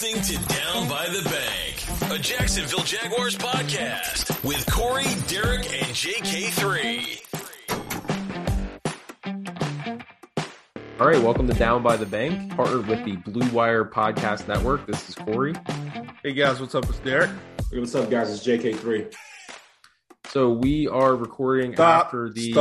listening to Down by the Bank, a Jacksonville Jaguars podcast with Corey, Derek, and JK3. All right, welcome to Down by the Bank, partnered with the Blue Wire Podcast Network. This is Corey. Hey guys, what's up? It's Derek. Hey, what's up, guys? It's JK3. So we are recording after the...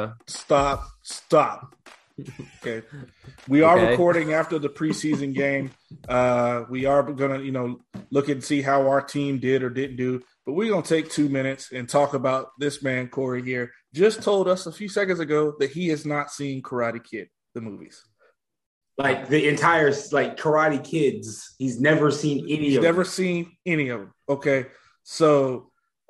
Stop. Okay. We are recording after the preseason game. We are going to, look and see how our team did or didn't do. But we're going to take 2 minutes and talk about this man, Corey, here. Just told us a few seconds ago that he has not seen Karate Kid, the movies. Like the entire, Karate Kids. He's never seen any of them. He's never seen any of them. Okay. So,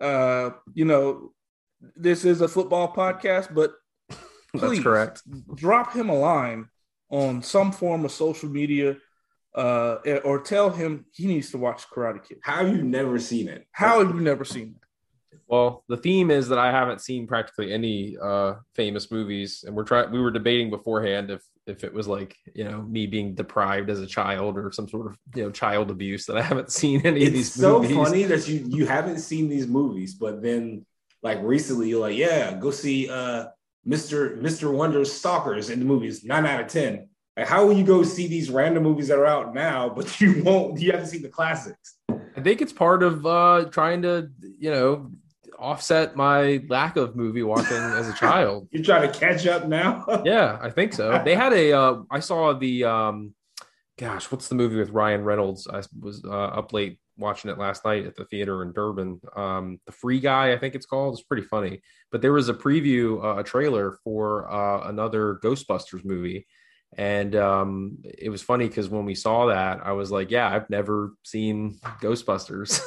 this is a football podcast, but please, that's correct. Drop him a line on some form of social media or tell him he needs to watch Karate Kid. How have you never seen it? How have you never seen it? Well, the theme is that I haven't seen practically any famous movies, and we were debating beforehand if it was me being deprived as a child or some sort of child abuse that I haven't seen any of these movies. It's so funny that you haven't seen these movies, but then recently you're like, yeah, go see Mr. Wonder's Stalkers in the movies, 9 out of 10. Like, how will you go see these random movies that are out now, but you haven't seen the classics? I think it's part of trying to, offset my lack of movie watching as a child. You're trying to catch up now? Yeah, I think so. They had I saw the, what's the movie with Ryan Reynolds? I was up late watching it last night at the theater in Durban. The Free Guy, I think it's called. It's pretty funny. But there was a preview, a trailer for another Ghostbusters movie. And it was funny because when we saw that, I was like, yeah, I've never seen Ghostbusters.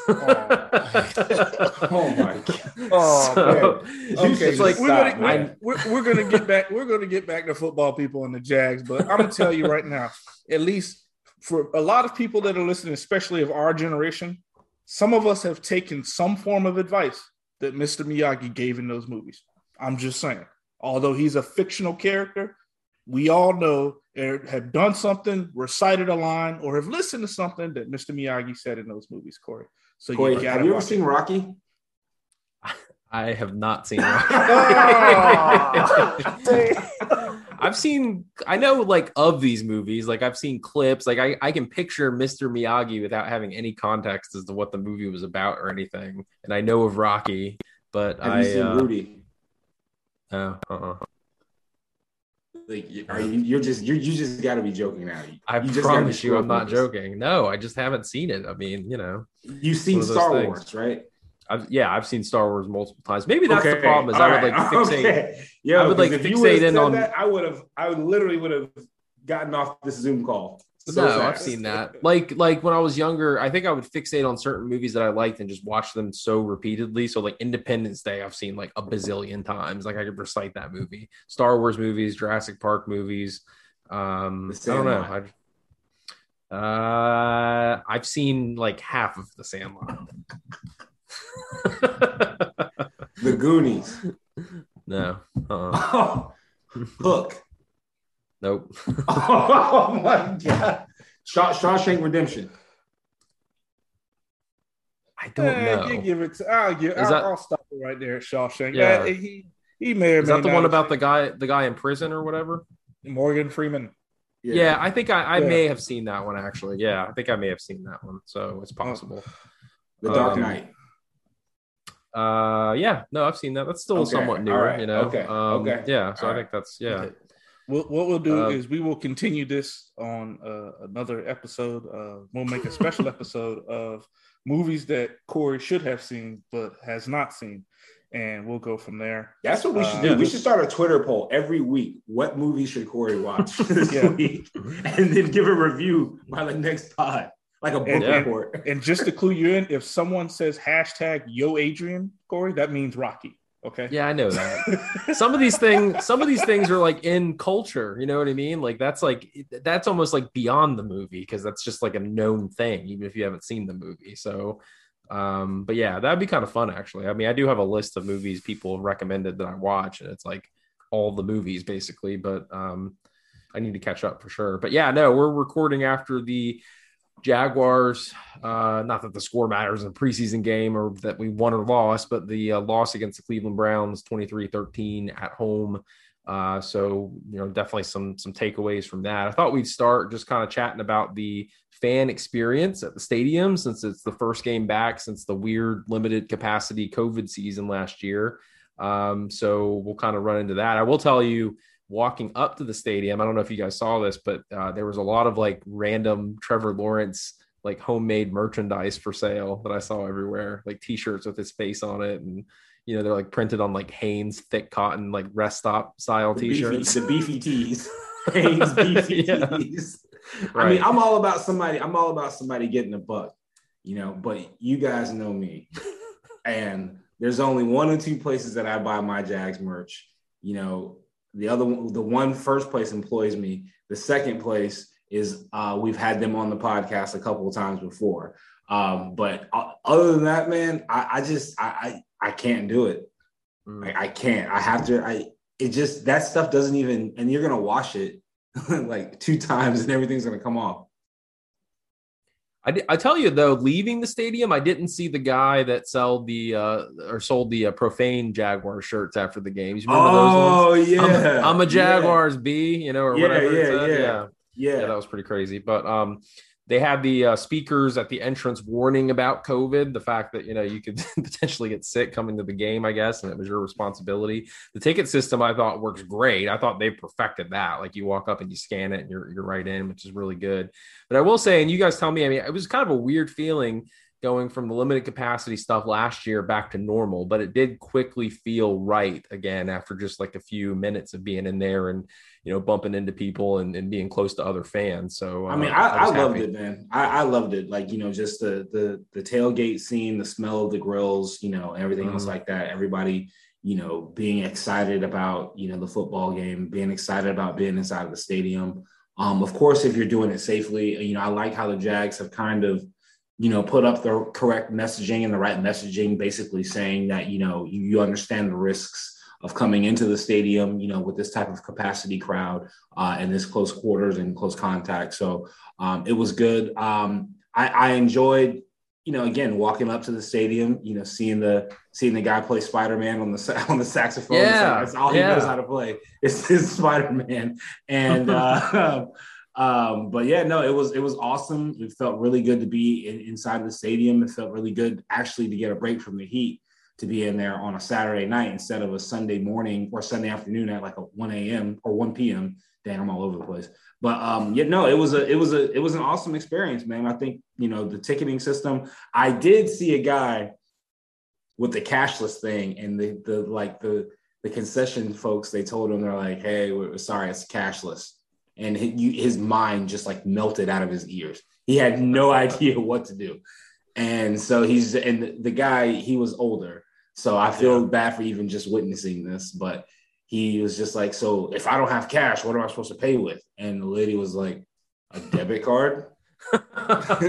Oh my God. Oh, so, man. Okay, it's like we're gonna get back. We're gonna get back to football people and the Jags, but I'm gonna tell you right now, at least for a lot of people that are listening, especially of our generation, some of us have taken some form of advice that Mr. Miyagi gave in those movies. I'm just saying. Although he's a fictional character, we all know or have done something, recited a line, or have listened to something that Mr. Miyagi said in those movies, Corey. So Corey, have you ever seen Rocky? I have not seen Rocky. I know of these movies, I've seen clips, I can picture Mr. Miyagi without having any context as to what the movie was about or anything. And I know of Rocky, but have you seen Rudy? You just got to be joking now. I promise you, I'm not joking. No, I just haven't seen it. I mean, you've seen Star Wars, right? I've seen StarArs multiple times. Maybe that's the problem. Is I would fixate. Okay. Yeah, I would fixate in on that. I literally would have gotten off this Zoom call. I've seen that. Like when I was younger, I think I would fixate on certain movies that I liked and just watch them so repeatedly. So Independence Day, I've seen a bazillion times. I could recite that movie. Star Wars movies, Jurassic Park movies. I don't know. I've seen half of The Sandlot. The Goonies. No. Hook. Nope. Oh my God. Shawshank Redemption. I don't know. You give it I'll stop it right there at Shawshank. Yeah. He may or may not. Is that the one about the guy in prison or whatever? Morgan Freeman. Yeah, I think I may have seen that one actually. Yeah, I think I may have seen that one. So it's possible. The Dark Knight. I've seen that. That's still somewhat newer, right. Okay. Yeah, so All I think that's Okay. What we'll do is we will continue this on another episode. We'll make a special episode of movies that Corey should have seen but has not seen, and we'll go from there. That's what we should do. We should start a Twitter poll every week. What movie should Corey watch this week? And then give a review by the next pod, like a book report. And just to clue you in, if someone says hashtag Yo Adrian, Corey, that means Rocky. Okay. Yeah, I know that. Some of these things are in culture, you know what I mean? That's almost beyond the movie because that's just a known thing, even if you haven't seen the movie. So, but yeah, that'd be kind of fun actually. I mean, I do have a list of movies people have recommended that I watch, and it's all the movies basically, but I need to catch up for sure. But yeah, no, we're recording after the Jaguars, not that the score matters in a preseason game or that we won or lost, but the loss against the Cleveland Browns 23-13 at home. So, definitely some takeaways from that. I thought we'd start just kind of chatting about the fan experience at the stadium, since it's the first game back since the weird limited capacity COVID season last year. So we'll kind of run into that. I will tell you, walking up to the stadium, I don't know if you guys saw this, but there was a lot of like random Trevor Lawrence like homemade merchandise for sale that I saw everywhere, like t-shirts with his face on it. And, they're like printed on like Hanes thick cotton, like rest stop style t-shirts. The beefy tees. Hanes beefy tees. Right. I mean, I'm all about somebody getting a buck, but you guys know me. And there's only one or two places that I buy my Jags merch. The first place employs me. The second place is we've had them on the podcast a couple of times before. But other than that, man, I can't do it. I can't. I have to. That stuff doesn't even. And you're gonna wash it like 2 times, and everything's gonna come off. I tell you though, leaving the stadium, I didn't see the guy that sold the profane Jaguar shirts after the games. You remember those ones? Yeah, I'm a Jaguars B, or whatever. Yeah, that was pretty crazy. But they had the speakers at the entrance warning about COVID, the fact that you could potentially get sick coming to the game, I guess, and it was your responsibility. The ticket system I thought works great. I thought they perfected that. Like you walk up and you scan it and you're right in, which is really good. But I will say, and you guys tell me, I mean, it was kind of a weird feeling going from the limited capacity stuff last year back to normal, but it did quickly feel right again after just like a few minutes of being in there and bumping into people and being close to other fans. So I mean, I loved it, man. I loved it. Like, just the tailgate scene, the smell of the grills, everything else like that. Everybody, being excited about, the football game, being excited about being inside of the stadium. Of course, if you're doing it safely, I like how the Jags have kind of, put up the correct messaging and the right messaging, basically saying that, you understand the risks of coming into the stadium, with this type of capacity crowd and this close quarters and close contact. So it was good. I enjoyed, again, walking up to the stadium, seeing the guy play Spider-Man on the saxophone. Yeah, that's all he knows how to play. It's his Spider-Man. And but yeah, no, it was awesome. It felt really good to be inside the stadium. It felt really good actually to get a break from the heat, to be in there on a Saturday night instead of a Sunday morning or Sunday afternoon at like a 1 a.m. or 1 p.m. Dang, I'm all over the place. But it was an awesome experience, man. I think, the ticketing system, I did see a guy with the cashless thing, and the concession folks, they told him, they're like, hey, we're sorry, it's cashless. And his mind just like melted out of his ears. He had no idea what to do. And so the guy, he was older. So I feel bad for even just witnessing this, but he was just like, so if I don't have cash, what am I supposed to pay with? And the lady was like, a debit card? What?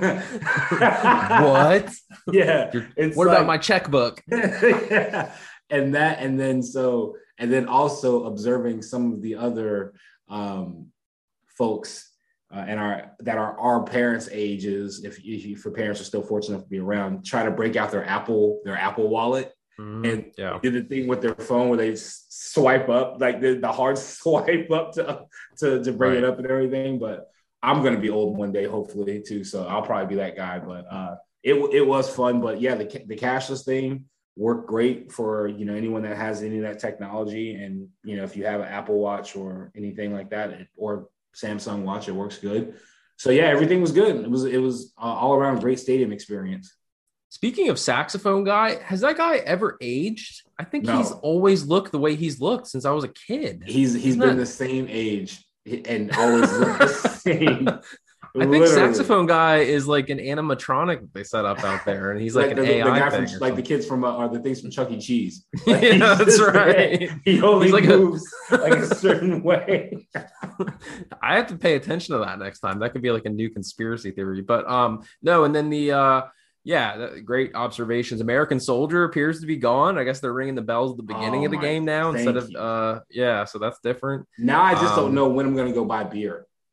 Yeah. What about my checkbook? Yeah. And then also observing some of the other folks that are our parents' ages, if your parents are still fortunate enough to be around, try to break out their Apple wallet and do the thing with their phone where they swipe up, like the hard swipe up to bring it up and everything. But I'm gonna be old one day, hopefully too, so I'll probably be that guy. But it was fun. But yeah, the cashless thing worked great for anyone that has any of that technology, and if you have an Apple Watch or anything like that, or Samsung Watch, it works good. So yeah, everything was good. It was all around great stadium experience. Speaking of saxophone guy, has that guy ever aged? I think No. he's always looked the way he's looked since I was a kid. He's been the same age and always looked the same. I think Literally. saxophone guy is like an animatronic that they set up out there, and he's like an AI the guy thing. from, like the kids from are the things from Chuck E. Cheese. Yeah, that's right. He only He's like moves like a certain way. I have to pay attention to that next time. That could be like a new conspiracy theory. But no, and then great observations. American Soldier appears to be gone. I guess they're ringing the bells at the beginning of the game now instead of so that's different. Now I just don't know when I'm gonna go buy beer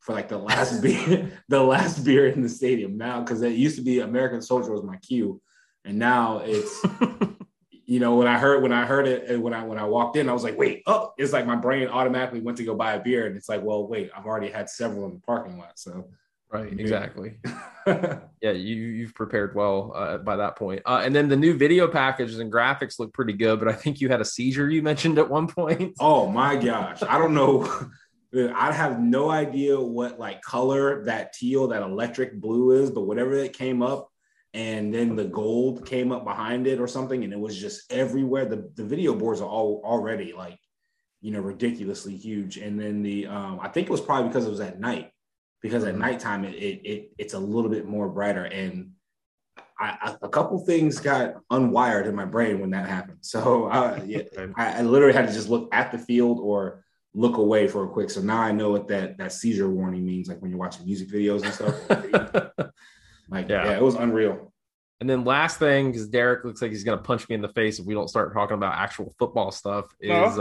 for like the last beer in the stadium now, because it used to be American Soldier was my cue, and now it's when I heard it and when I walked in, I was like, wait, it's like my brain automatically went to go buy a beer, and it's like, well, wait, I've already had several in the parking lot, so. Right, exactly. Yeah, you've prepared well by that point. And then the new video packages and graphics look pretty good, but I think you had a seizure you mentioned at one point. Oh my gosh, I don't know. I have no idea what like color that teal, that electric blue is, but whatever it came up, and then the gold came up behind it or something, and it was just everywhere. The video boards are all already like, ridiculously huge. And then the I think it was probably because it was at night. Because at nighttime it's a little bit more brighter, and a couple things got unwired in my brain when that happened. So I literally had to just look at the field or look away for a quick. So now I know what that seizure warning means, like when you're watching music videos and stuff. It was unreal. And then last thing, because Derek looks like he's going to punch me in the face if we don't start talking about actual football stuff. That's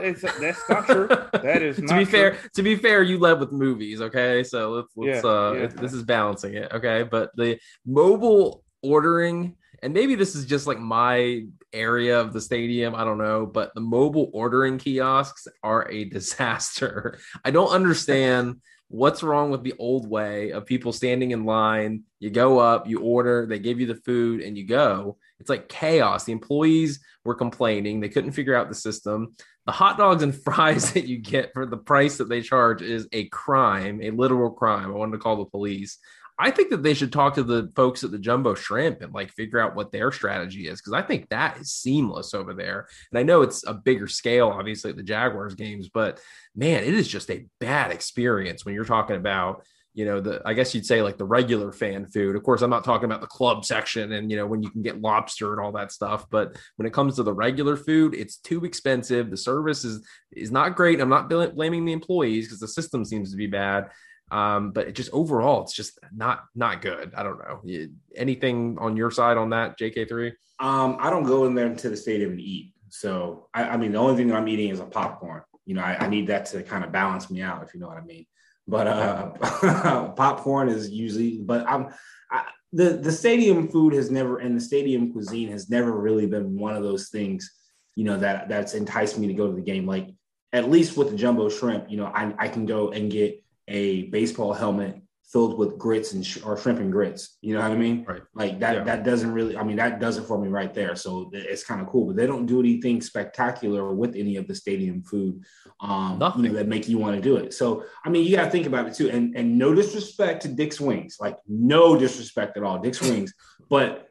not true. That is not true. To be fair, you led with movies, okay? So this is balancing it, okay? But the mobile ordering, and maybe this is just like my area of the stadium, I don't know, but the mobile ordering kiosks are a disaster. I don't understand what's wrong with the old way of people standing in line. You go up, you order, they give you the food, and you go. It's like chaos. The employees were complaining. They couldn't figure out the system. The hot dogs and fries that you get for the price that they charge is a crime, a literal crime. I wanted to call the police. I think that they should talk to the folks at the Jumbo Shrimp and like figure out what their strategy is, because I think that is seamless over there. And I know it's a bigger scale, obviously, at the Jaguars games, but man, it is just a bad experience when you're talking about, I guess you'd say like the regular fan food. Of course, I'm not talking about the club section and, when you can get lobster and all that stuff. But when it comes to the regular food, it's too expensive. The service is not great. I'm not blaming the employees because the system seems to be bad. But it just overall, it's just not good. I don't know. Anything on your side on that, JK3? I don't go in there to the stadium and eat. So I mean, the only thing that I'm eating is a popcorn. I need that to kind of balance me out, if you know what I mean. But popcorn is usually. But the stadium food has never, and the stadium cuisine has never really been one of those things, that's enticed me to go to the game. Like at least with the Jumbo Shrimp, I can go and get a baseball helmet filled with grits or shrimp and grits. You know what I mean? Right. Like that, that doesn't really, that does it for me right there. So it's kind of cool, but they don't do anything spectacular with any of the stadium food that make you want to do it. So, you got to think about it too. And no disrespect to Dick's Wings, like no disrespect at all, Dick's Wings. But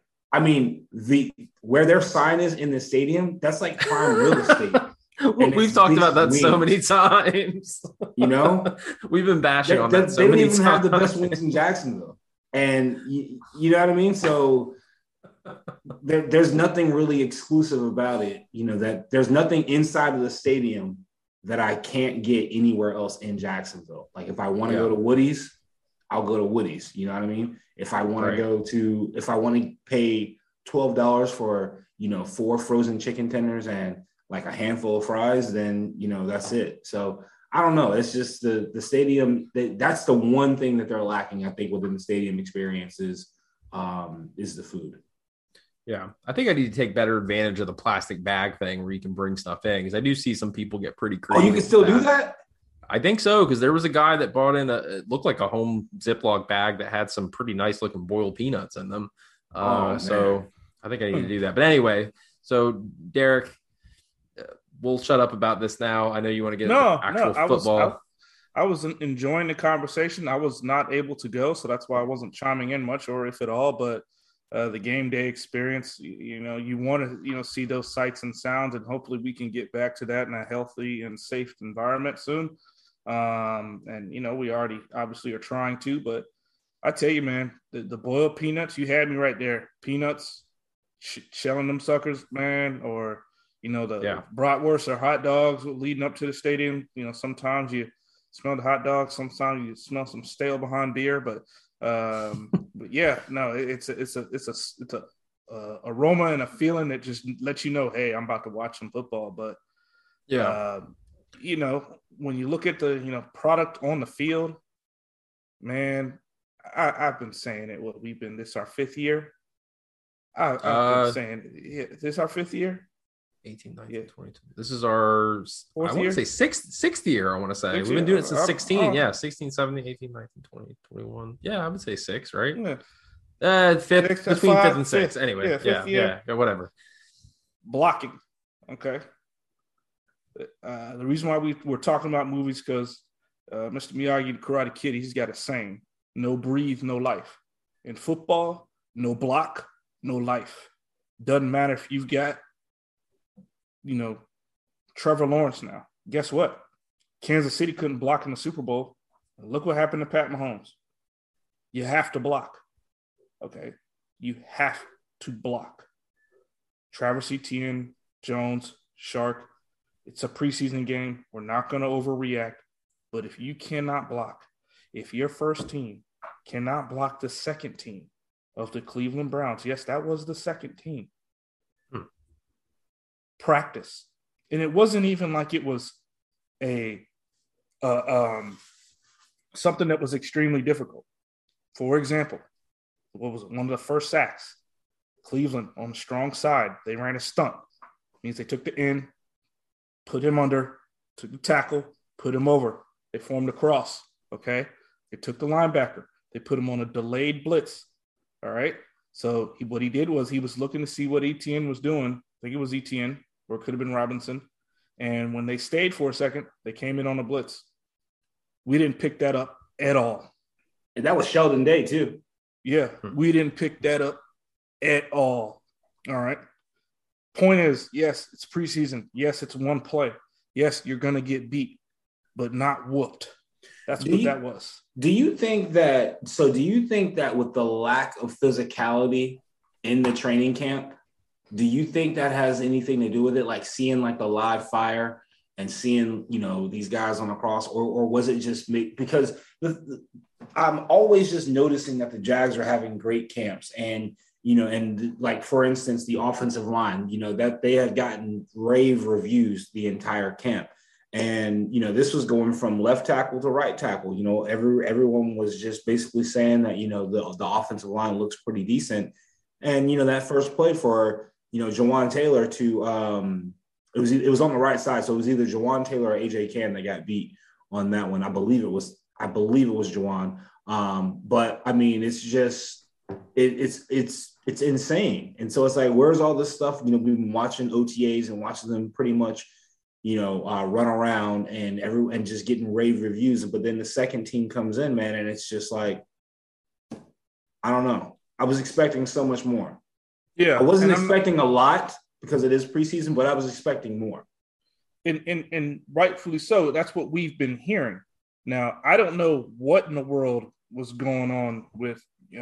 where their sign is in the stadium, that's like prime real estate. We've talked about that so many times. We've been bashing on that so many times. They don't even have the best wings in Jacksonville. And you know what I mean? So there's nothing really exclusive about it. That there's nothing inside of the stadium that I can't get anywhere else in Jacksonville. Like if I want to go to Woody's, I'll go to Woody's. You know what I mean? If I want to if I want to pay $12 for, 4 frozen chicken tenders and like a handful of fries, then, that's it. So I don't know. It's just the stadium. That's the one thing that they're lacking, I think, within the stadium experience is the food. Yeah. I think I need to take better advantage of the plastic bag thing where you can bring stuff in, because I do see some people get pretty creative. Oh, you can still do that? I think so, because there was a guy that brought in it looked like a home Ziploc bag that had some pretty nice looking boiled peanuts in them. So I think I need to do that. But anyway, so Derek, we'll shut up about this now. I know you want to get into actual football. I was enjoying the conversation. I was not able to go, so that's why I wasn't chiming in much, or if at all. But the game day experience, you want to see those sights and sounds, and hopefully we can get back to that in a healthy and safe environment soon. And we already obviously are trying to, but I tell you, man, the boiled peanuts, you had me right there. Peanuts, shelling them suckers, man, or the bratwurst or hot dogs leading up to the stadium. Sometimes you smell the hot dogs, sometimes you smell some stale behind beer, but yeah, no, it's a aroma and a feeling that just lets you know, hey, I'm about to watch some football. But when you look at the product on the field, Man, I've been saying it. This is our 5th year. I've been saying this is our 5th year. 18, 19, 22. This is our, I want to say sixth year, I want to say. We've been doing it since 16. Yeah, 16, 17, 18, 19, 20, 21. Yeah, I would say 6, right? Yeah. Fifth, between 5th and 6th. Anyway, yeah, whatever. Blocking. Okay. The reason why we're talking about movies because Mr. Miyagi, the Karate Kid, he's got a saying, no breathe, no life. In football, no block, no life. Doesn't matter if you've got, Trevor Lawrence now. Guess what? Kansas City couldn't block in the Super Bowl. Look what happened to Pat Mahomes. You have to block. Okay? You have to block. Travis Etienne, Jones, Shark. It's a preseason game. We're not going to overreact. But if you cannot block, if your first team cannot block the second team of the Cleveland Browns, yes, that was the second team. Practice. And it wasn't even like it was something that was extremely difficult. For example, what was it? One of the first sacks, Cleveland on the strong side, they ran a stunt. Means they took the end, put him under, took the tackle, put him over. They formed a cross, okay? They took the linebacker. They put him on a delayed blitz, all right? So what he did was he was looking to see what Etienne was doing. I think it was Etienne, or it could have been Robinson. And when they stayed for a second, they came in on a blitz. We didn't pick that up at all. And that was Sheldon Day, too. Yeah, we didn't pick that up at all. All right? Point is, yes, it's preseason. Yes, it's one play. Yes, you're going to get beat, but not whooped. That's what that was. Do you think that with the lack of physicality in the training camp, do you think that has anything to do with it? Like seeing like the live fire and seeing, these guys on the cross, or was it just me? Because I'm always just noticing that the Jags are having great camps and, and like, for instance, the offensive line, that they had gotten rave reviews the entire camp. And, this was going from left tackle to right tackle. Everyone was just basically saying that, the offensive line looks pretty decent. And, that first play for, Jawan Taylor to it was on the right side. So it was either Jawan Taylor or AJ Cann that got beat on that one. I believe it was Jawan. But I mean, it's just, it's insane. And so it's like, where's all this stuff? We've been watching OTAs and watching them pretty much, run around and just getting rave reviews. But then the second team comes in, man, and it's just like, I don't know. I was expecting so much more. Yeah. I wasn't expecting a lot because it is preseason, but I was expecting more. And rightfully so. That's what we've been hearing. Now, I don't know what in the world was going on with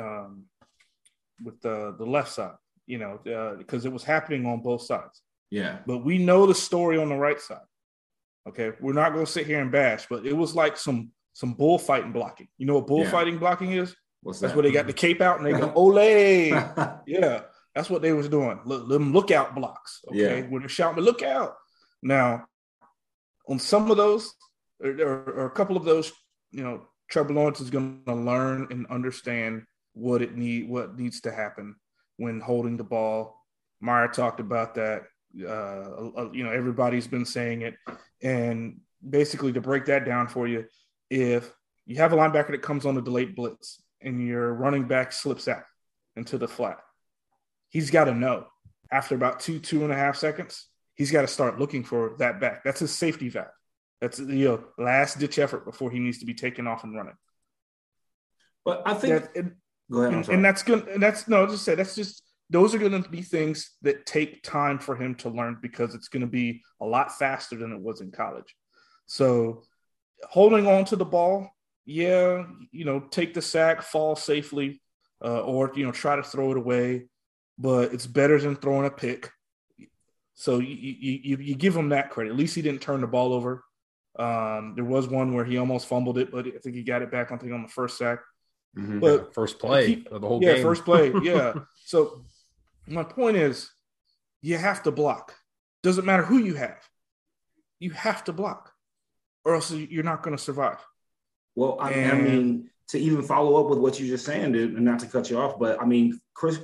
the left side, because it was happening on both sides. Yeah. But we know the story on the right side. Okay. We're not going to sit here and bash, but it was like some bullfighting blocking. You know what bullfighting blocking is? What's That's that? where they got the cape out and they go, ole. Yeah. That's what they was doing. Them lookout blocks. Okay. Yeah. When they're shouting, look out. Now, on some of those, or a couple of those, Trevor Lawrence is going to learn and understand what needs to happen when holding the ball. Meyer talked about that. Everybody's been saying it. And basically, to break that down for you, if you have a linebacker that comes on a delayed blitz and your running back slips out into the flat, he's got to know after about 2.5 seconds, he's got to start looking for that back. That's his safety valve. That's last ditch effort before he needs to be taken off and running. But I think go ahead. And that's good. And those are going to be things that take time for him to learn because it's going to be a lot faster than it was in college. So holding on to the ball, take the sack, fall safely, or try to throw it away. But it's better than throwing a pick. So you give him that credit. At least he didn't turn the ball over. There was one where he almost fumbled it, but I think he got it back, on the first sack. Mm-hmm. But first play of the whole game. Yeah, first play, yeah. So my point is, you have to block. Doesn't matter who you have. You have to block, or else you're not going to survive. Well, I mean, to even follow up with what you're just saying, dude, and not to cut you off, but I mean, Chris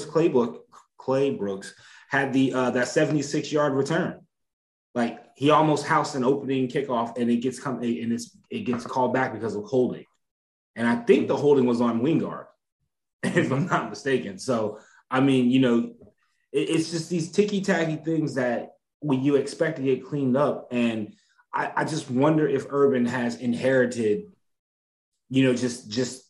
Claybrooks had the that 76-yard return. Like he almost housed an opening kickoff, and it gets called back because of holding. And I think the holding was on Wingard, if I'm not mistaken. So I mean, you know, it's just these ticky-tacky things that when you expect to get cleaned up, and I just wonder if Urban has inherited, you know, just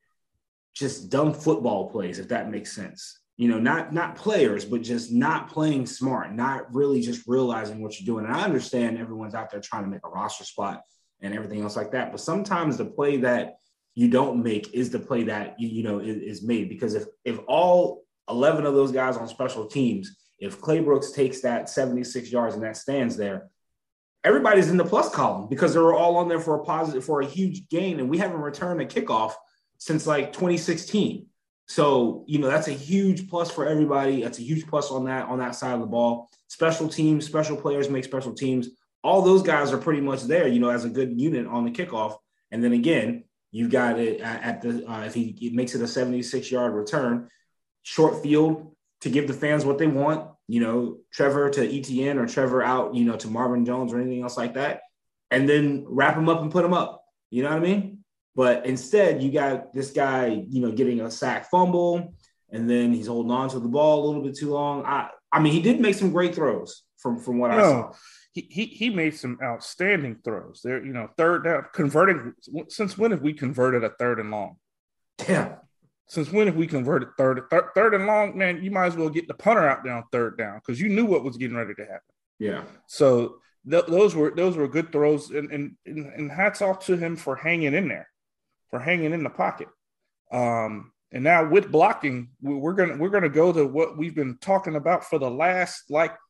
dumb football plays, if that makes sense. You know, not players, but just not playing smart, not really just realizing what you're doing. And I understand everyone's out there trying to make a roster spot and everything else like that. But sometimes the play that you don't make is the play that, you know, is made. Because if all 11 of those guys on special teams, if Claybrooks takes that 76 yards and that stands there, everybody's in the plus column because they were all on there for a huge gain. And we haven't returned a kickoff since like 2016. So, you know, that's a huge plus for everybody. That's a huge plus on that side of the ball. Special teams, special players make special teams. All those guys are pretty much there, you know, as a good unit on the kickoff. And then again, you've got it at the if he makes it a 76-yard return, short field to give the fans what they want, you know, Trevor to ETN or Trevor out, you know, to Marvin Jones or anything else like that, and then wrap him up and put him up. You know what I mean? But instead, you got this guy, you know, getting a sack fumble, and then he's holding on to the ball a little bit too long. I mean, he did make some great throws from what I saw. He made some outstanding throws. There, you know, third down, converting. Since when have we converted a third and long? Yeah. Since when have we converted third and long? Man, you might as well get the punter out down third down because you knew what was getting ready to happen. Yeah. So those were good throws, and hats off to him for hanging in there, for hanging in the pocket. And now with blocking, we're gonna go to what we've been talking about for the last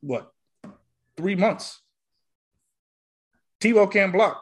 3 months. Tebow can't block.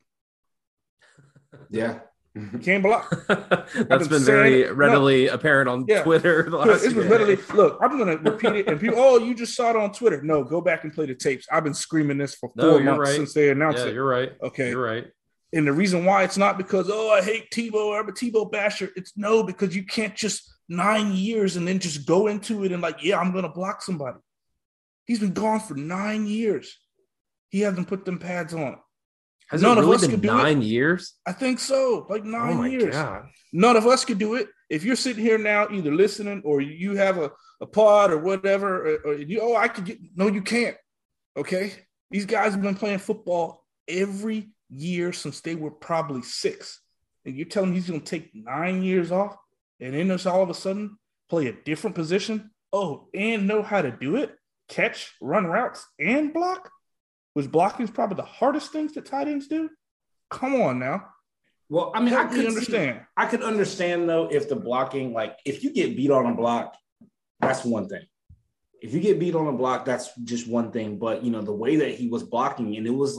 Yeah. He can't block. That's been very readily apparent on Twitter. It's been readily. Look, I'm going to repeat it. And people, you just saw it on Twitter. No, go back and play the tapes. I've been screaming this for 4 months since they announced it. You're right. Okay. You're right. And the reason why it's not because, I hate Tebow, I'm a Tebow basher. It's because you can't just 9 years and then just go into it and I'm going to block somebody. He's been gone for 9 years. He hasn't put them pads on. Has it really been 9 years? I think so. 9 years. God. None of us could do it. If you're sitting here now, either listening or you have a pod or whatever, or I could get. No, you can't. Okay. These guys have been playing football every year since they were probably 6. And you're telling me he's going to take 9 years off and then just all of a sudden play a different position? And know how to do it? Catch, run routes, and block? Which blocking is probably the hardest things that tight ends do. Come on now. Well, I mean, I could understand though if the blocking, if you get beat on a block, that's one thing. If you get beat on a block, that's just one thing. But the way that he was blocking, and it was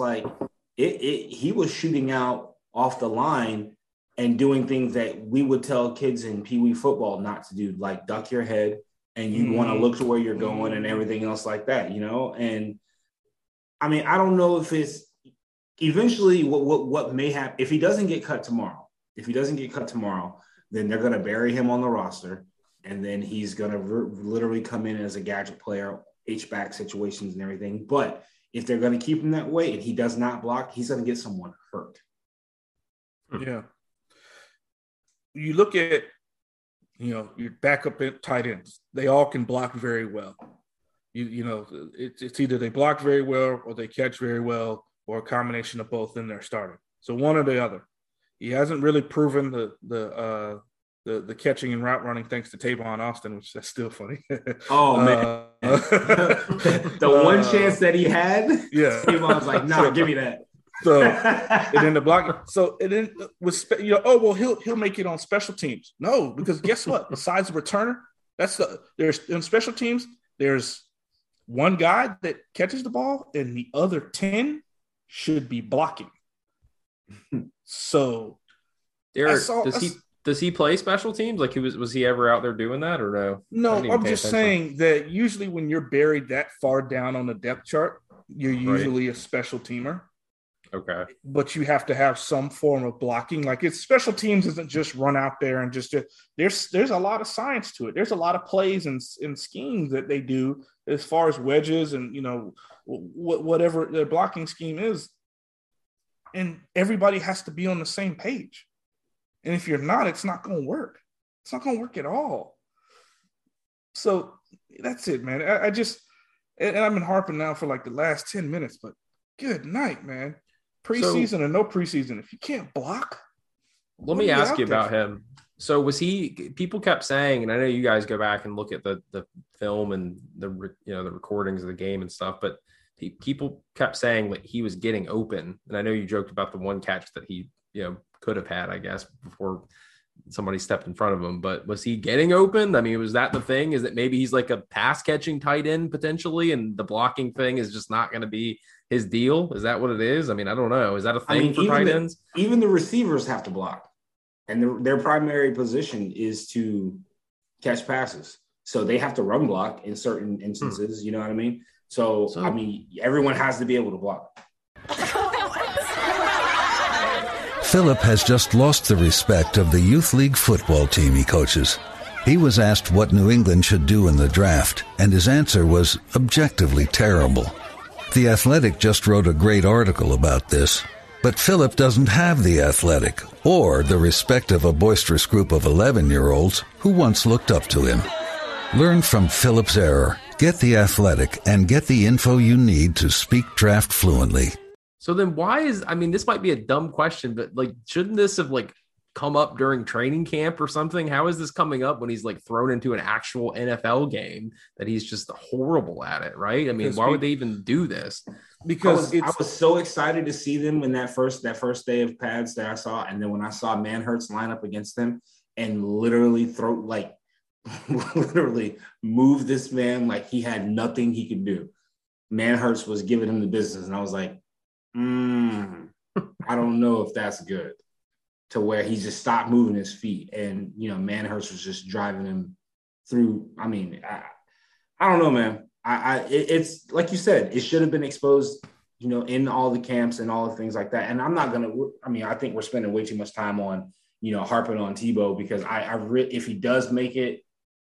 he was shooting out off the line and doing things that we would tell kids in Pee Wee football not to do, like duck your head and you want to look to where you're going and everything else like that, And I mean, I don't know if it's eventually what may happen if he doesn't get cut tomorrow. If he doesn't get cut tomorrow, then they're going to bury him on the roster, and then he's going to literally come in as a gadget player, H-back situations and everything. But if they're going to keep him that way and he does not block, he's going to get someone hurt. Yeah. You look at, your backup tight ends. They all can block very well. It's either they block very well or they catch very well or a combination of both in their starting. So one or the other. He hasn't really proven the catching and route running thanks to Tavon Austin, which that's still funny. Oh, man. The one chance that he had, Tavon's like, nah, give me that. So, and then the blocking. So, and then with, he'll make it on special teams. No, because guess what? Besides the returner, there's in special teams, there's one guy that catches the ball and the other 10 should be blocking. So does he play special teams? Was he ever out there doing that or no? No, I'm just saying that usually when you're buried that far down on the depth chart, you're usually a special teamer. Okay. But you have to have some form of blocking. Like it's special teams isn't just run out there and just there's a lot of science to it. There's a lot of plays and schemes that they do as far as wedges and, you know, whatever their blocking scheme is. And everybody has to be on the same page. And if you're not, it's not going to work. It's not going to work at all. So that's it, man. I just, and I've been harping now for like the last 10 minutes, but good night, man. Preseason or no preseason, if you can't block. Let me ask you about him. So was people kept saying, and I know you guys go back and look at the film and the recordings of the game and stuff, but people kept saying like he was getting open. And I know you joked about the one catch that he, could have had, I guess, before somebody stepped in front of him, but was he getting open? I mean, was that the thing? Is that maybe he's like a pass catching tight end potentially, and the blocking thing is just not going to be his deal? Is that what it is? I mean, I don't know. Is that a thing for tight ends? Even the receivers have to block, and their primary position is to catch passes. So they have to run block in certain instances. You know what I mean? So I mean, everyone has to be able to block. Philip has just lost the respect of the youth league football team he coaches. He was asked what New England should do in the draft, and his answer was objectively terrible. The Athletic just wrote a great article about this, but Philip doesn't have the Athletic or the respect of a boisterous group of 11-year-olds who once looked up to him. Learn from Philip's error, get the Athletic, and get the info you need to speak draft fluently. So then this might be a dumb question, but like, shouldn't this have like come up during training camp or something? How is this coming up when he's like thrown into an actual NFL game that he's just horrible at it, right? I mean, why would they even do this? Because I was so excited to see them in that first day of pads that I saw. And then when I saw Manhurts line up against them and literally move this man like he had nothing he could do. Manhurts was giving him the business. And I was like, I don't know if that's good, to where he just stopped moving his feet and, Manhurst was just driving him through. I mean, I don't know, man. It's like you said, it should have been exposed, in all the camps and all the things like that. And I think we're spending way too much time on, harping on Tebow, because if he does make it,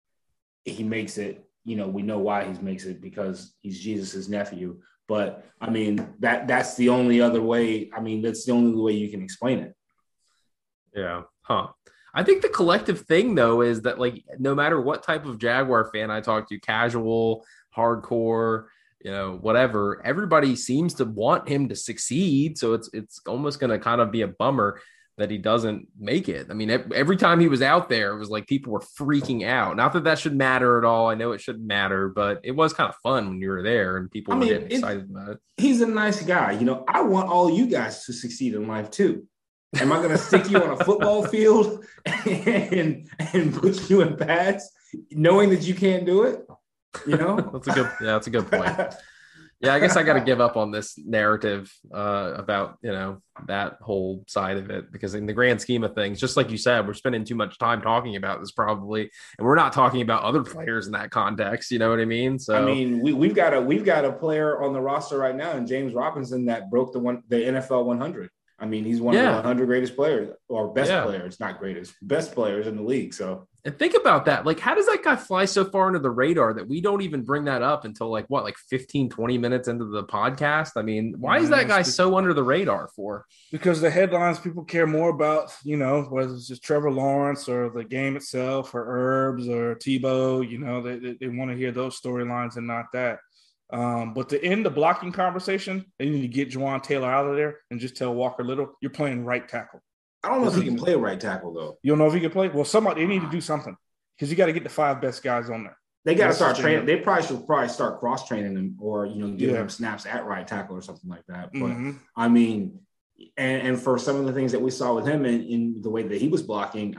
he makes it, we know why he makes it, because he's Jesus's nephew. But I mean, that's the only other way. I mean, that's the only way you can explain it. Yeah. Huh. I think the collective thing, though, is that like no matter what type of Jaguar fan I talk to, casual, hardcore, whatever, everybody seems to want him to succeed. So it's almost going to kind of be a bummer that he doesn't make it. I mean, every time he was out there, it was like people were freaking out. Not that should matter at all. I know it shouldn't matter, but it was kind of fun when you were there and people were getting excited about it. He's a nice guy. I want all you guys to succeed in life too. Am I going to stick you on a football field and put you in pads knowing that you can't do it? That's a good point. Yeah, I guess I got to give up on this narrative about, that whole side of it, because in the grand scheme of things, just like you said, we're spending too much time talking about this probably, and we're not talking about other players in that context. You know what I mean? So, I mean, we've got a player on the roster right now, and James Robinson, that broke the NFL 100. I mean, he's one of the 100 greatest players, or best players, not greatest, best players in the league. So, and think about that. Like, how does that guy fly so far under the radar that we don't even bring that up until like 15, 20 minutes into the podcast? I mean, why is that guy so under the radar for? Because the headlines people care more about, whether it's just Trevor Lawrence or the game itself or Herbs or Tebow, they want to hear those storylines and not that. But to end the blocking conversation, they need to get Juwan Taylor out of there and just tell Walker Little, you're playing right tackle. I don't know if he can play right tackle, though. You don't know if he can play? Well, they need to do something, because you got to get the 5 best guys on there. They got to start training. They should start cross-training him, or, give him snaps at right tackle or something like that. But, I mean, and for some of the things that we saw with him in the way that he was blocking,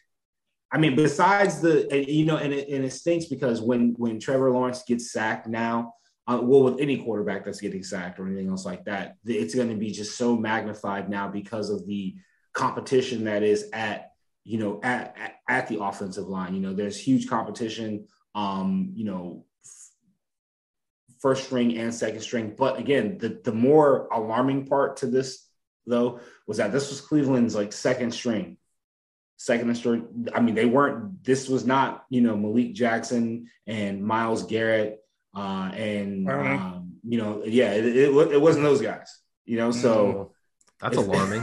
I mean, besides and it stinks because when Trevor Lawrence gets sacked now, with any quarterback that's getting sacked or anything else like that, it's going to be just so magnified now because of the competition that is at the offensive line. There's huge competition, first string and second string. But again, the more alarming part to this, though, was that this was Cleveland's like second string. I mean, this was not, Malik Jackson and Myles Garrett it wasn't those guys, so that's alarming.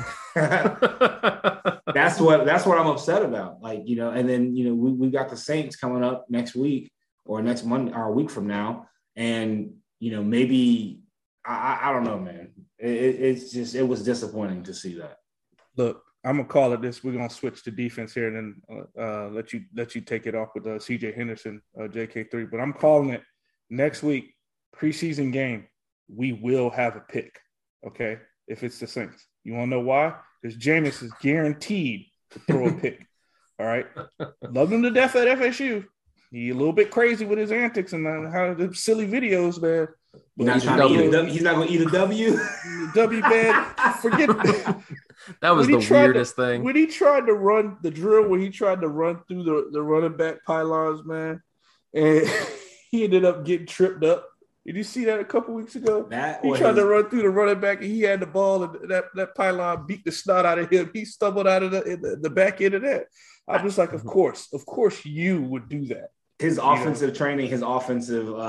That's what I'm upset about. Like, and then, we got the Saints coming up next week or next Monday or a week from now. And, maybe I don't know, man. It was disappointing to see that. Look, I'm gonna call it this. We're gonna switch to defense here, and then let you take it off with CJ Henderson, JK3. But I'm calling it next week, preseason game. We will have a pick, okay? If it's the Saints, you want to know why? Because Jameis is guaranteed to throw a pick. All right, love him to death at FSU. He's a little bit crazy with his antics and how the silly videos, man. He's not gonna eat a W. W, man. Forget that. That was the weirdest thing. When he tried to run the drill, when he tried to run through the running back pylons, man, and he ended up getting tripped up. Did you see that a couple weeks ago? He tried to run through the running back, and he had the ball, and that pylon beat the snot out of him. He stumbled out of the back end of that. I'm just like, of course you would do that. His offensive training, his training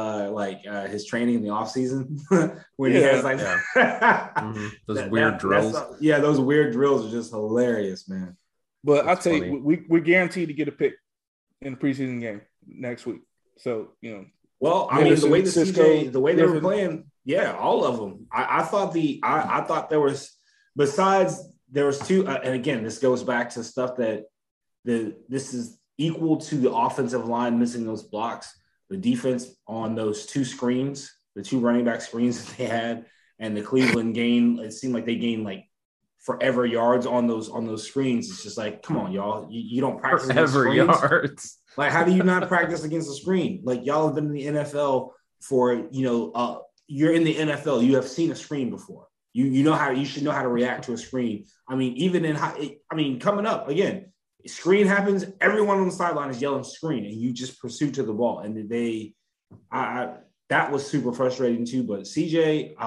in the offseason when he has like those weird drills. Those weird drills are just hilarious, man. But I'll tell you, we're guaranteed to get a pick in the preseason game next week. So, well, I mean, the way they were playing, all of them. I thought there was, besides there was two, and again, this goes back to stuff that this is equal to the offensive line missing those blocks. The defense on those two screens, the two running back screens that they had, and the Cleveland gain, it seemed like they gained like forever yards on those screens. It's just like, come on, y'all, you don't practice forever yards. Like, how do you not practice against the screen? Like, y'all have been in the NFL for, you're in the NFL. You have seen a screen before. You should know how to react to a screen. I mean, coming up again, screen happens. Everyone on the sideline is yelling screen, and you just pursue to the ball. And that was super frustrating too. But CJ,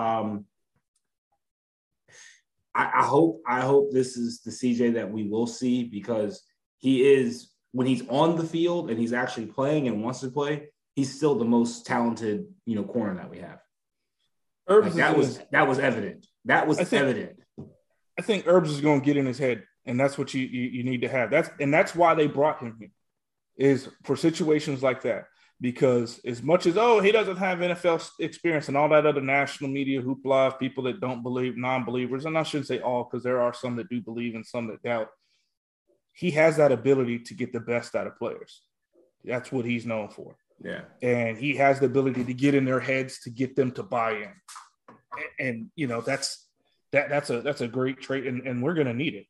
I hope this is the CJ that we will see, because he is, when he's on the field and he's actually playing and wants to play, he's still the most talented, corner that we have. That was evident. Evident. I think Herbs is going to get in his head, and that's what you need to have. That's why they brought him here, is for situations like that. Because as much as, he doesn't have NFL experience and all that other national media hoopla of people that don't believe, non-believers, and I shouldn't say all, because there are some that do believe and some that doubt. He has that ability to get the best out of players. That's what he's known for. Yeah. And he has the ability to get in their heads to get them to buy in. And that's a great trait, and we're going to need it.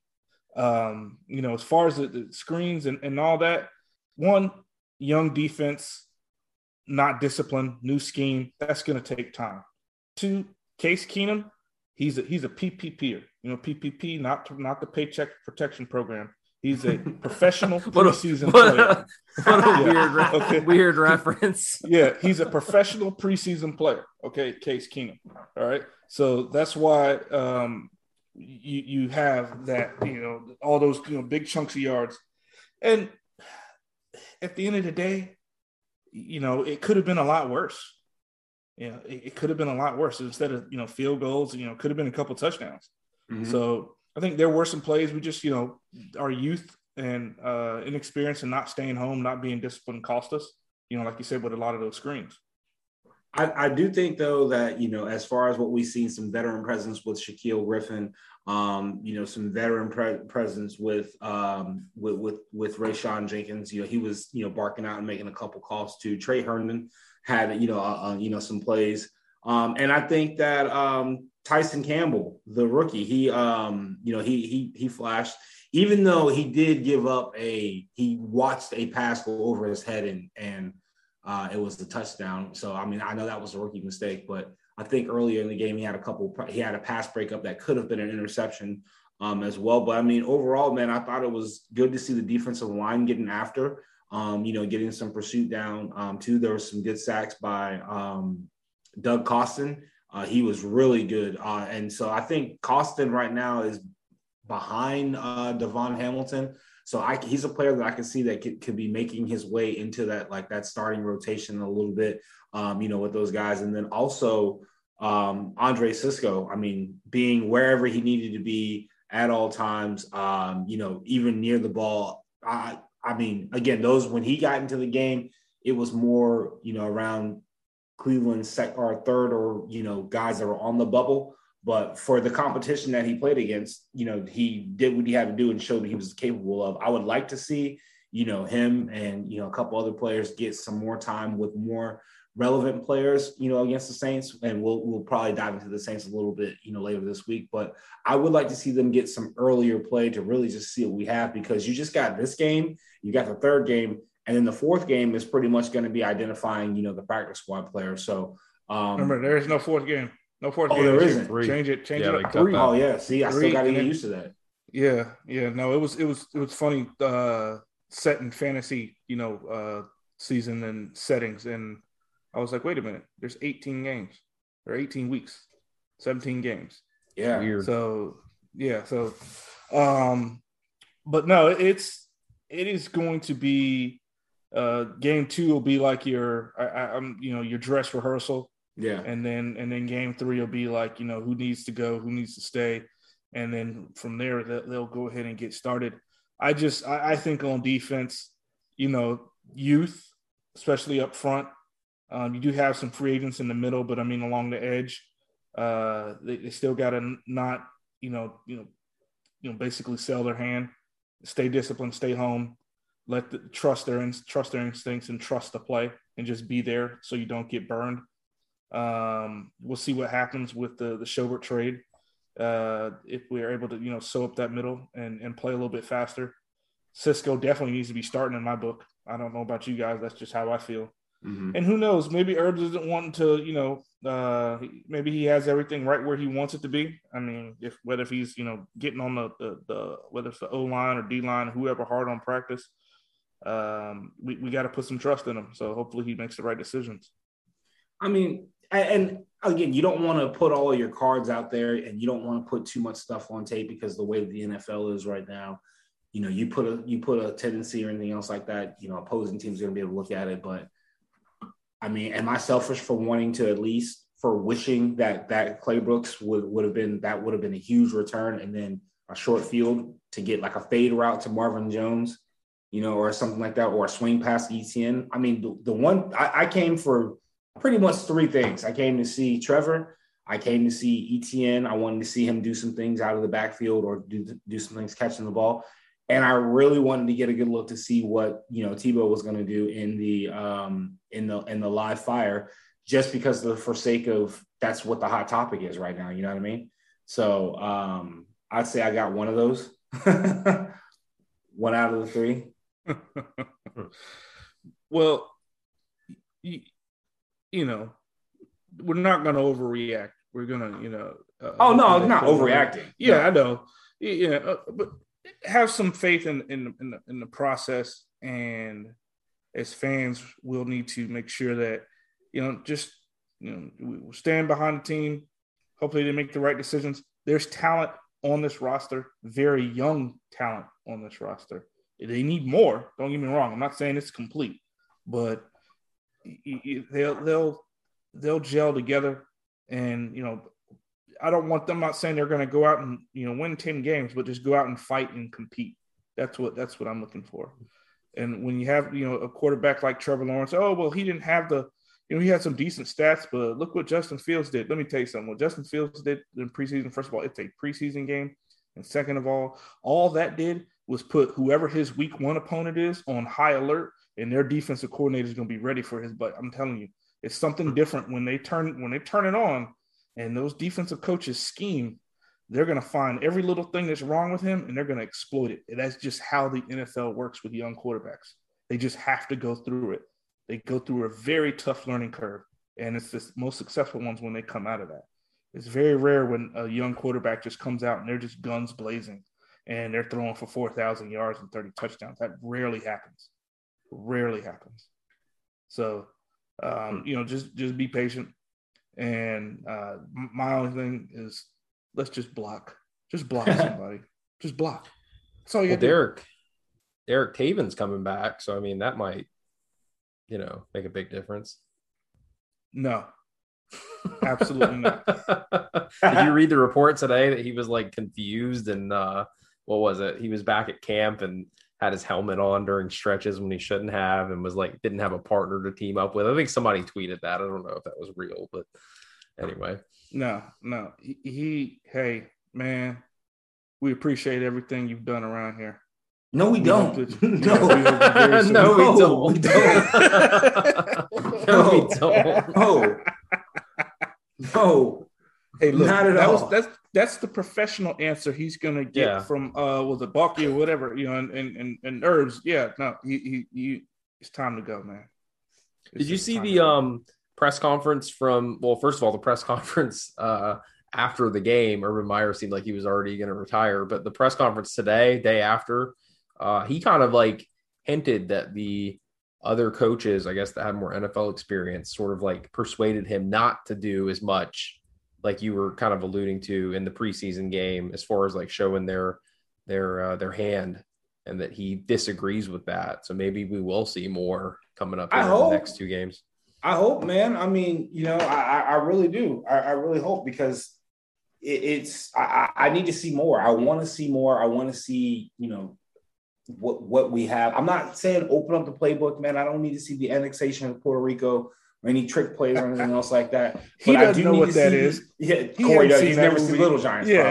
As far as the screens and all that, one, young defense, not disciplined, new scheme, that's going to take time. Two, Case Keenum, he's a PPPer. PPP, not the Paycheck Protection Program. He's a professional preseason player. What a weird reference. Yeah, he's a professional preseason player. Okay, Case Keenum. All right, so that's why you have that. All those big chunks of yards, and at the end of the day, it could have been a lot worse. It could have been a lot worse. Instead of field goals, could have been a couple touchdowns. Mm-hmm. So I think there were some plays we just, our youth and inexperience and not staying home, not being disciplined cost us, like you said, with a lot of those screens. I do think, though, that, as far as what we've seen, some veteran presence with Shaquille Griffin, some veteran presence with Rayshawn Jenkins. He was, barking out and making a couple calls too. Trey Herndon had, some plays. And I think that Tyson Campbell, the rookie, he flashed, even though he did give up he watched a pass go over his head and it was the touchdown. So, I mean, I know that was a rookie mistake, but I think earlier in the game, he had a pass breakup that could have been an interception as well. But I mean, overall, man, I thought it was good to see the defensive line getting after, getting some pursuit down too. There was some good sacks by Doug Costin. He was really good. And so I think Costin right now is behind Devon Hamilton. So he's a player that I can see that could be making his way into that starting rotation a little bit, with those guys. And then also Andre Cisco, I mean, being wherever he needed to be at all times, even near the ball. I mean, again, when he got into the game, it was more, around Cleveland's third or, guys that were on the bubble. But for the competition that he played against, he did what he had to do and showed what he was capable of. I would like to see, him and, a couple other players get some more time with more relevant players, against the Saints. And we'll probably dive into the Saints a little bit, later this week. But I would like to see them get some earlier play to really just see what we have, because you just got this game, you got the third game, and then the fourth game is pretty much going to be identifying, the practice squad players. So remember, there is no fourth game. No fourth game. There isn't. Change it up. 3. Oh yeah. See, I still got to get used to that. Yeah. No, it was funny setting fantasy, season and settings, and I was like, wait a minute, there's 18 games. There are 18 weeks, 17 games. Yeah. Weird. So but no, it is going to be game 2 will be like your dress rehearsal. Yeah. And then game 3 will be like, who needs to go, who needs to stay. And then from there, they'll go ahead and get started. I think on defense, youth, especially up front, you do have some free agents in the middle, but I mean, along the edge, they still got to not, basically sell their hand, stay disciplined, stay home, trust their instincts and trust the play and just be there so you don't get burned. We'll see what happens with the Schobert trade. If we're able to, sew up that middle and play a little bit faster. Cisco definitely needs to be starting in my book. I don't know about you guys. That's just how I feel. Mm-hmm. And who knows, maybe Herbs isn't wanting to, maybe he has everything right where he wants it to be. I mean, whether he's, getting on the whether it's the O-line or D-line, whoever hard on practice, we got to put some trust in him. So hopefully he makes the right decisions. I mean, and again, you don't want to put all of your cards out there, and you don't want to put too much stuff on tape, because the way the NFL is right now, you put a tendency or anything else like that, opposing teams are going to be able to look at it. But I mean, am I selfish for wishing that Clay Brooks would have been a huge return, and then a short field to get like a fade route to Marvin Jones, or something like that, or a swing past ETN? I mean, the one I came for pretty much 3 things. I came to see Trevor. I came to see ETN. I wanted to see him do some things out of the backfield or do some things catching the ball. And I really wanted to get a good look to see what, Tebow was going to do in the live fire, just because for sake of that's what the hot topic is right now. You know what I mean? So I'd say I got one of those, 1 out of the 3. Well, we're not going to overreact. We're going to, oh no, not overreacting. Yeah, no. I know. Yeah, but have some faith in the process, and as fans, we'll need to make sure that we stand behind the team. Hopefully, they make the right decisions. There's talent on this roster, very young talent on this roster. They need more. Don't get me wrong. I'm not saying it's complete, but they'll gel together. And I don't want them. I'm not saying they're going to go out and win 10 games, but just go out and fight and compete. That's what I'm looking for. And when you have a quarterback like Trevor Lawrence, oh well, he didn't have he had some decent stats, but look what Justin Fields did. Let me tell you something. What Justin Fields did in preseason, first of all, it's a preseason game, and second of all that did was put whoever his week 1 opponent is on high alert, and their defensive coordinator is going to be ready for his butt. I'm telling you, it's something different when they turn it on. And those defensive coaches scheme, they're going to find every little thing that's wrong with him, and they're going to exploit it. And that's just how the NFL works with young quarterbacks. They just have to go through it. They go through a very tough learning curve, and it's the most successful ones when they come out of that. It's very rare when a young quarterback just comes out and they're just guns blazing, and they're throwing for 4,000 yards and 30 touchdowns. That rarely happens. Rarely happens. So, just be patient. And my only thing is, let's just block. Just block somebody. Just block. That's all you got to do. Derek Taven's coming back, so I mean that might, make a big difference. No, absolutely not. Did you read the report today that he was like confused and what was it? He was back at camp and had his helmet on during stretches when he shouldn't have, and was like didn't have a partner to team up with. I think somebody tweeted that. I don't know if that was real, but anyway. No. Hey man, we appreciate everything you've done around here. No, we don't. No, we don't. No, we don't. No. Hey, look, not at all. That's the professional answer he's gonna get from was it Balky or whatever, and Herbs. Yeah, no, he it's time to go, man. Did you see the press conference first of all, the press conference after the game? Urban Meyer seemed like he was already going to retire, but the press conference today, day after, he kind of like hinted that the other coaches, I guess, that had more NFL experience sort of like persuaded him not to do as much, like you were kind of alluding to in the preseason game, as far as like showing their hand, and that he disagrees with that. So maybe we will see more coming up in the next 2 games. I hope, man. I mean, I really do. I really hope, because I need to see more. I want to see more. I want to see, what we have. I'm not saying open up the playbook, man. I don't need to see the annexation of Puerto Rico or any trick plays or anything else like that. He doesn't know what that is. Yeah, Corey does. He's never seen Little Giants. Yeah.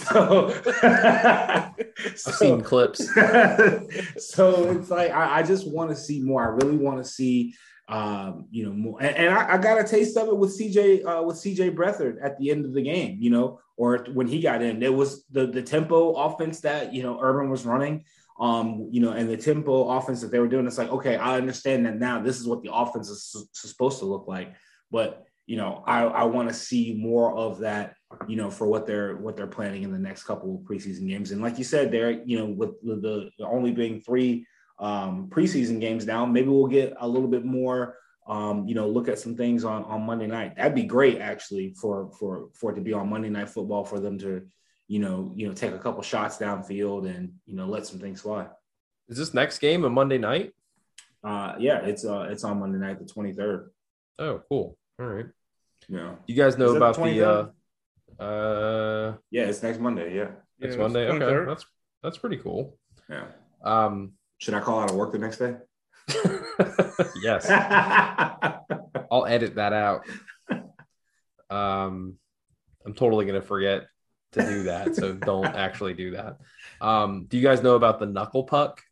I've seen clips. So it's like I just want to see more. I really want to see more. And I got a taste of it with CJ Beathard at the end of the game, or when he got in. There was the tempo offense that Urban was running. And the tempo offense that they were doing, it's like, okay, I understand that now. This is what the offense is supposed to look like. But, I want to see more of that, for what they're planning in the next couple of preseason games. And like you said, there, with the only being 3 preseason games now, maybe we'll get a little bit more, look at some things on Monday night. That'd be great, actually, for it to be on Monday Night Football, for them to, take a couple shots downfield and, let some things fly. Is this next game a Monday night? Yeah, it's on Monday night, the 23rd. Oh, cool. All right. Yeah. You guys know about the yeah, it's next Monday. Yeah. Next Monday. Okay. That's pretty cool. Yeah. Should I call out of work the next day? Yes. I'll edit that out. I'm totally going to forget to do that, so don't actually do that. Do you guys know about the knuckle puck?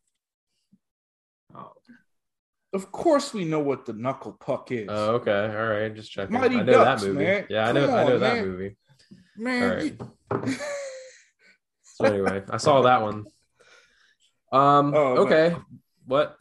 Of course we know what the knuckle puck is. Oh, okay. All right. Just checking. Mighty I know Ducks, that movie. man. Yeah, I know that movie. Man. All right. So anyway, I saw that one. Okay. Man. What?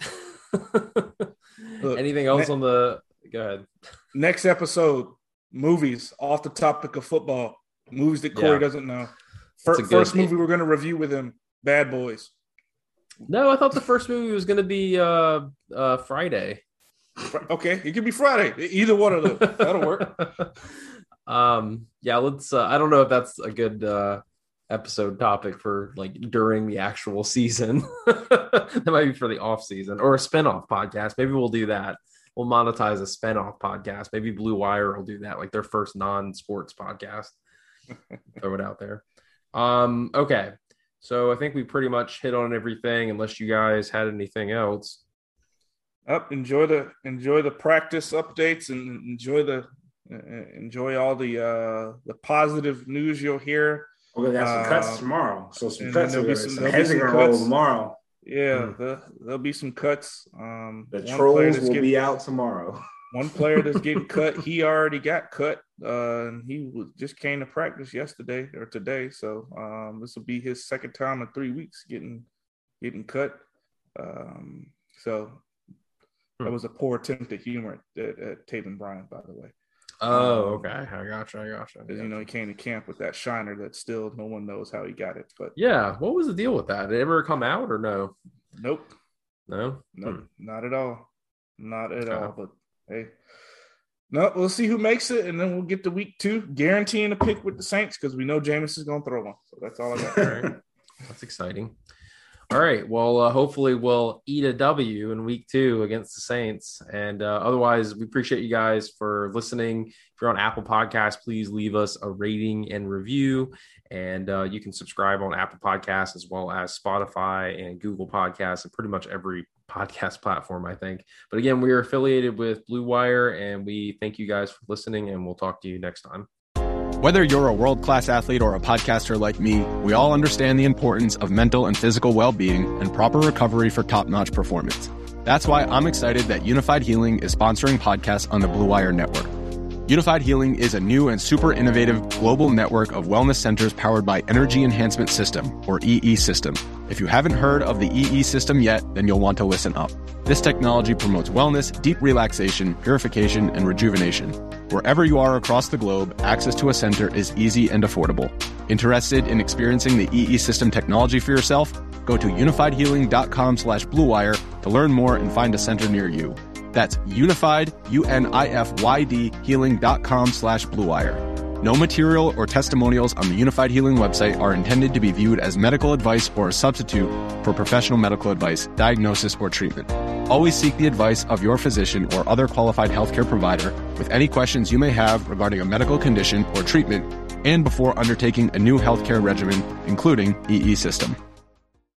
Look, anything else on the – go ahead. Next episode, movies, off the topic of football. Movies that Corey doesn't know. First movie we're going to review with him, Bad Boys. No, I thought the first movie was going to be Friday. Okay, it could be Friday. Either one of them. That'll work. Yeah, let's I don't know if that's a good episode topic for like during the actual season. That might be for the off season or a spinoff podcast. Maybe we'll do that. We'll monetize a spinoff podcast. Maybe Blue Wire will do that, like their first non-sports podcast. Throw it out there. Okay. So I think we pretty much hit on everything, unless you guys had anything else. Enjoy the practice updates and enjoy all the positive news you'll hear. We're gonna have some cuts tomorrow. So some cuts. Some heads are gonna roll tomorrow. Yeah, there'll be some cuts. The trolls will be out tomorrow. One player that's getting cut, he already got cut. And he just came to practice yesterday or today. So this will be his second time in 3 weeks getting cut. So that was a poor attempt at humor at Taven Bryant, by the way. Oh, okay. I gotcha. He came to camp with that shiner that still no one knows how he got it. But yeah, what was the deal with that? Did it ever come out or no? Nope. No? Not at all. Not at all. But hey, No, we'll see who makes it, and then we'll get to week 2, guaranteeing a pick with the Saints because we know Jameis is going to throw one. So that's all I got. All right. That's exciting. All right. Well, hopefully we'll eat a W in week 2 against the Saints. And otherwise, we appreciate you guys for listening. If you're on Apple Podcasts, please leave us a rating and review. And you can subscribe on Apple Podcasts as well as Spotify and Google Podcasts and pretty much every podcast platform, I think. But again, we are affiliated with Blue Wire, and we thank you guys for listening, and we'll talk to you next time. Whether you're a world-class athlete or a podcaster like me, we all understand the importance of mental and physical well-being and proper recovery for top-notch performance. That's why I'm excited that Unified Healing is sponsoring podcasts on the Blue Wire Network. Unified Healing is a new and super innovative global network of wellness centers powered by Energy Enhancement System, or EE System. If you haven't heard of the EE System yet, then you'll want to listen up. This technology promotes wellness, deep relaxation, purification, and rejuvenation. Wherever you are across the globe, access to a center is easy and affordable. Interested in experiencing the EE System technology for yourself? Go to unifiedhealing.com/bluewire to learn more and find a center near you. That's unified, UNIFYD, healing.com/bluewire. No material or testimonials on the Unified Healing website are intended to be viewed as medical advice or a substitute for professional medical advice, diagnosis, or treatment. Always seek the advice of your physician or other qualified healthcare provider with any questions you may have regarding a medical condition or treatment and before undertaking a new healthcare regimen, including EE System.